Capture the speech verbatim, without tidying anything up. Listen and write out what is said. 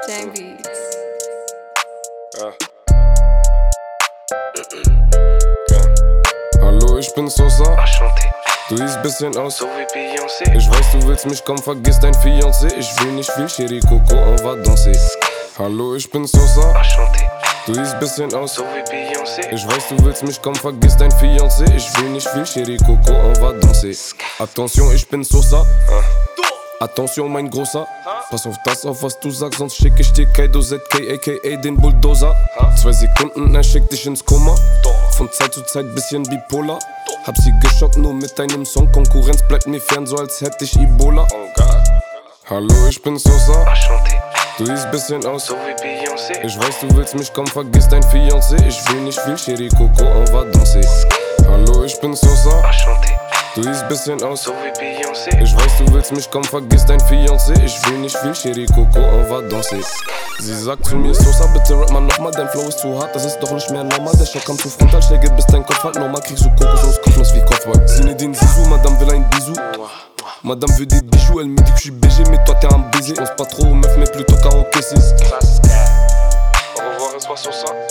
Jane Beats. Ja. Hallo, ich bin Sosa. Du siehst bisschen aus, So wie Beyoncé. ich weiß, du willst mich, komm, vergiss dein Fiancé. Ich will nicht viel, Chérie Coco, on va danser. Hallo, ich bin Sosa. Du siehst bisschen aus, So wie Beyoncé. ich weiß, du willst mich, komm, vergiss dein Fiancé. Ich will nicht viel, Chérie Coco, on va danser. Attention, ich bin Sosa. Attention, mein Großer. Pass auf das, auf was du sagst, sonst schick ich dir Kaido Z K aka den Bulldozer. Zwei Sekunden, er schickt dich ins Koma. Von Zeit zu Zeit bisschen bipolar. Hab sie geschockt nur mit deinem Song. Konkurrenz bleibt mir fern, so als hätte ich Ebola. Hallo, ich bin Sosa. Du siehst bisschen aus, So wie Beyoncé. ich weiß, du willst mich, komm, vergiss dein Fiancé. Ich will nicht viel, Chérie Coco, on va danser. Hallo, ich bin Sosa. Du siehst bisschen aus, So wie Beyoncé. ich weiß, du willst mich, komm, vergiss dein Fiancé. Ich will nicht viel, Chérie Coco, on va danser. Sie sagt zu mir, Sosa, bitte rap mal nochmal, dein Flow ist zu hart, das ist doch nicht mehr normal. Der Schock kam zu Frontalschläge, bis dein Kopf halt normal. Kriegst du Kokos aus Kopfnuss wie Kopfball. Zinedine Zizou, Madame will ein Bisou. Madame veut des bijoux, elle me dit que je suis B G, mais toi t'es un baiser. On se pas trop aux meufs, mais plutôt qu'à encaisser. Au revoir, et sois Sosa.